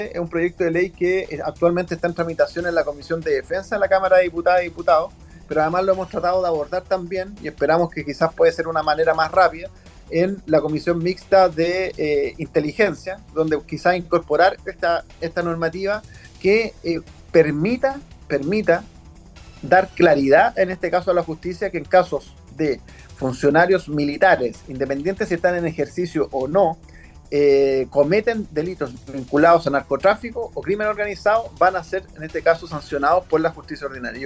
es un proyecto de ley que actualmente está en tramitación en la Comisión de Defensa de la Cámara de Diputadas y Diputados, pero además lo hemos tratado de abordar también y esperamos que quizás puede ser una manera más rápida en la Comisión Mixta de Inteligencia, donde quizás incorporar esta normativa que permita dar claridad, en este caso a la justicia, que en casos de funcionarios militares, independientes si están en ejercicio o no, cometen delitos vinculados a narcotráfico o crimen organizado, van a ser en este caso sancionados por la justicia ordinaria.